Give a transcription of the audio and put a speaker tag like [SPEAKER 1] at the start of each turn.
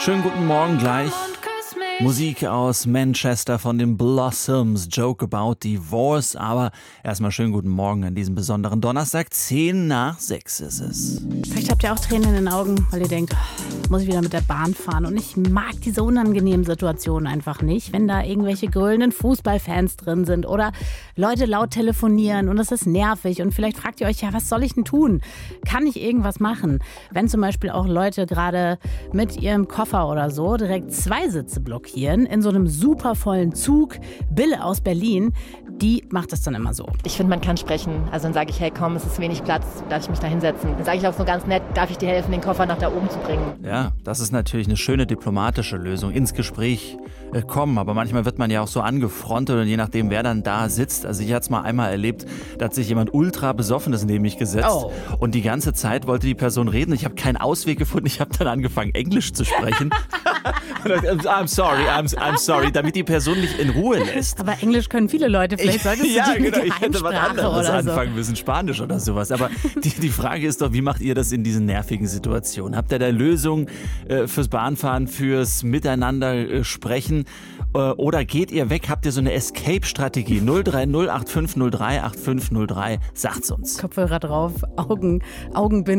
[SPEAKER 1] Schönen guten Morgen gleich. Musik aus Manchester von den Blossoms, Joke About Divorce. Aber erstmal schönen guten Morgen an diesem besonderen Donnerstag. 5:10 ist es.
[SPEAKER 2] Vielleicht habt ihr auch Tränen in den Augen, weil ihr denkt, muss ich wieder mit der Bahn fahren. Und ich mag diese unangenehmen Situationen einfach nicht, wenn da irgendwelche grölenden Fußballfans drin sind oder Leute laut telefonieren und das ist nervig. Und vielleicht fragt ihr euch, ja, was soll ich denn tun? Kann ich irgendwas machen? Wenn zum Beispiel auch Leute gerade mit ihrem Koffer oder so direkt 2 Sitze blockieren, in so einem super vollen Zug. Bille aus Berlin, die macht das dann immer so.
[SPEAKER 3] Ich finde, man kann sprechen. Also dann sage ich, hey komm, es ist wenig Platz, darf ich mich da hinsetzen? Dann sage ich auch so ganz nett, darf ich dir helfen, den Koffer nach da oben zu bringen?
[SPEAKER 1] Ja, das ist natürlich eine schöne diplomatische Lösung, ins Gespräch kommen. Aber manchmal wird man ja auch so angefrontet und je nachdem, wer dann da sitzt. Also ich hatte es mal einmal erlebt, da hat sich jemand ultra Besoffenes neben mich gesetzt und die ganze Zeit wollte die Person reden. Ich habe keinen Ausweg gefunden. Ich habe dann angefangen, Englisch zu sprechen. I'm sorry, damit die Person mich in Ruhe lässt.
[SPEAKER 2] Aber Englisch können viele Leute. Vielleicht solltest du
[SPEAKER 1] Ja,
[SPEAKER 2] die
[SPEAKER 1] genau,
[SPEAKER 2] mit
[SPEAKER 1] ich hätte was anderes
[SPEAKER 2] oder
[SPEAKER 1] anfangen müssen, Spanisch oder sowas. Aber die Frage ist doch, wie macht ihr das in diesen nervigen Situationen? Habt ihr da Lösungen fürs Bahnfahren, fürs Miteinander sprechen? Oder geht ihr weg? Habt ihr so eine Escape-Strategie? 030 8503 8503, sagt's uns.
[SPEAKER 2] Kopfhörer drauf, Augenbinden.